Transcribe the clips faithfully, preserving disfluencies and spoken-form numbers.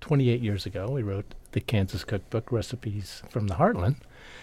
twenty-eight years ago, we wrote the Kansas Cookbook, Recipes from the Heartland.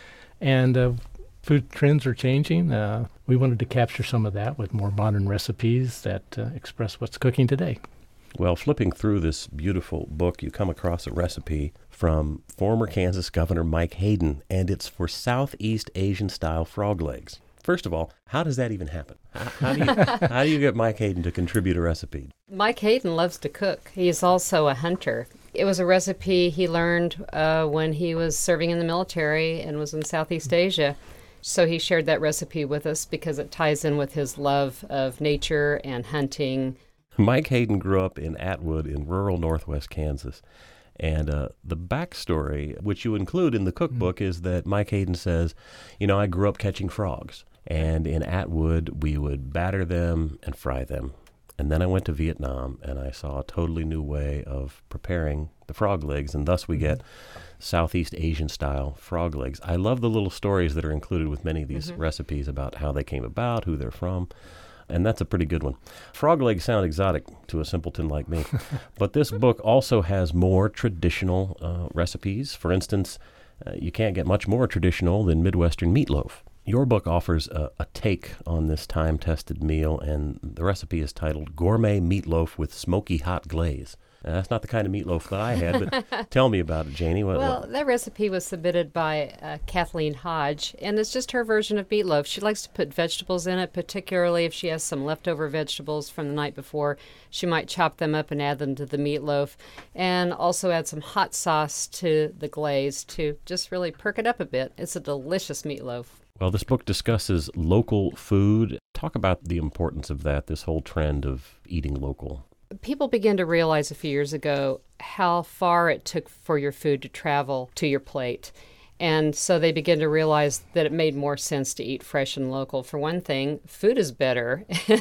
And uh, food trends are changing. Uh, we wanted to capture some of that with more modern recipes that uh, express what's cooking today. Well, flipping through this beautiful book, you come across a recipe from former Kansas Governor Mike Hayden, and it's for Southeast Asian-style frog legs. First of all, how does that even happen? How, how, do you, how do you get Mike Hayden to contribute a recipe? Mike Hayden loves to cook. He's also a hunter. It was a recipe he learned uh, when he was serving in the military and was in Southeast Asia. So he shared that recipe with us because it ties in with his love of nature and hunting. Mike Hayden grew up in Atwood in rural northwest Kansas. And uh, the backstory, which you include in the cookbook, mm-hmm. is that Mike Hayden says, you know, I grew up catching frogs. And in Atwood, we would batter them and fry them. And then I went to Vietnam, and I saw a totally new way of preparing the frog legs, and thus we get Southeast Asian-style frog legs. I love the little stories that are included with many of these mm-hmm. recipes about how they came about, who they're from, and that's a pretty good one. Frog legs sound exotic to a simpleton like me, but this book also has more traditional uh, recipes. For instance, uh, you can't get much more traditional than Midwestern meatloaf. Your book offers a, a take on this time-tested meal, and the recipe is titled Gourmet Meatloaf with Smoky Hot Glaze. Now, that's not the kind of meatloaf that I had, but tell me about it, Janie. What, well, what? that recipe was submitted by uh, Kathleen Hodge, and it's just her version of meatloaf. She likes to put vegetables in it, particularly if she has some leftover vegetables from the night before. She might chop them up and add them to the meatloaf, and also add some hot sauce to the glaze to just really perk it up a bit. It's a delicious meatloaf. Well, this book discusses local food. Talk about the importance of that, this whole trend of eating local. People began to realize a few years ago how far it took for your food to travel to your plate. And so they began to realize that it made more sense to eat fresh and local. For one thing, food is better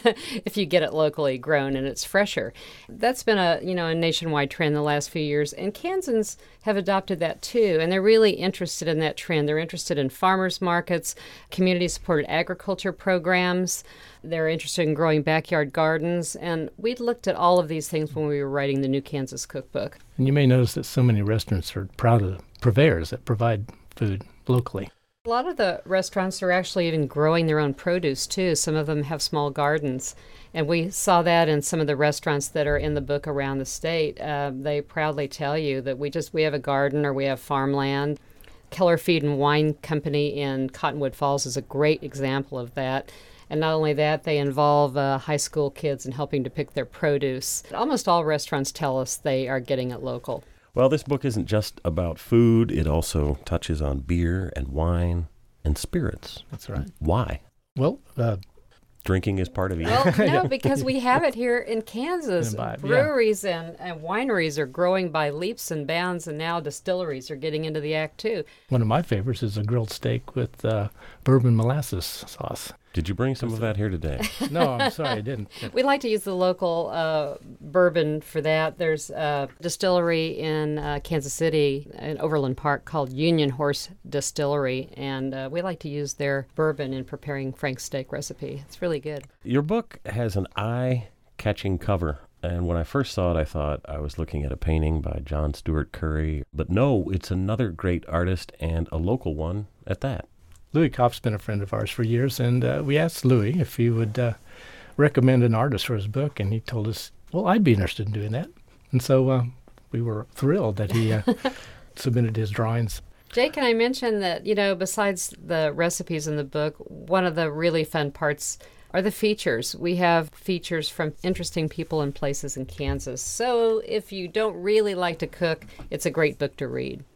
if you get it locally grown and it's fresher. That's been a, you know, a nationwide trend the last few years, and Kansans have adopted that too, and they're really interested in that trend. They're interested in farmers markets, community-supported agriculture programs. They're interested in growing backyard gardens, and we looked at all of these things when we were writing the New Kansas Cookbook. And you may notice that so many restaurants are proud of purveyors that provide food locally. A lot of the restaurants are actually even growing their own produce, too. Some of them have small gardens. And we saw that in some of the restaurants that are in the book around the state. Uh, they proudly tell you that we just we have a garden or we have farmland. Keller Feed and Wine Company in Cottonwood Falls is a great example of that. And not only that, they involve uh, high school kids in helping to pick their produce. Almost all restaurants tell us they are getting it local. Well, this book isn't just about food. It also touches on beer and wine and spirits. That's right. Why? Well, uh, drinking is part of it. Well, no, because we have it here in Kansas. Imbibe, Breweries yeah. and, and wineries are growing by leaps and bounds, and now distilleries are getting into the act, too. One of my favorites is a grilled steak with uh, bourbon molasses sauce. Did you bring some of that here today? No, I'm sorry, I didn't. We like to use the local uh, bourbon for that. There's a distillery in uh, Kansas City, in Overland Park, called Union Horse Distillery, and uh, we like to use their bourbon in preparing Frank's steak recipe. It's really good. Your book has an eye-catching cover, and when I first saw it, I thought I was looking at a painting by John Stewart Curry, but no, it's another great artist and a local one at that. Louis Kopp's been a friend of ours for years, and uh, we asked Louis if he would uh, recommend an artist for his book, and he told us, well, I'd be interested in doing that. And so uh, we were thrilled that he uh, submitted his drawings. Jay, can I mention that, you know, besides the recipes in the book, one of the really fun parts are the features. We have features from interesting people and places in Kansas. So if you don't really like to cook, it's a great book to read.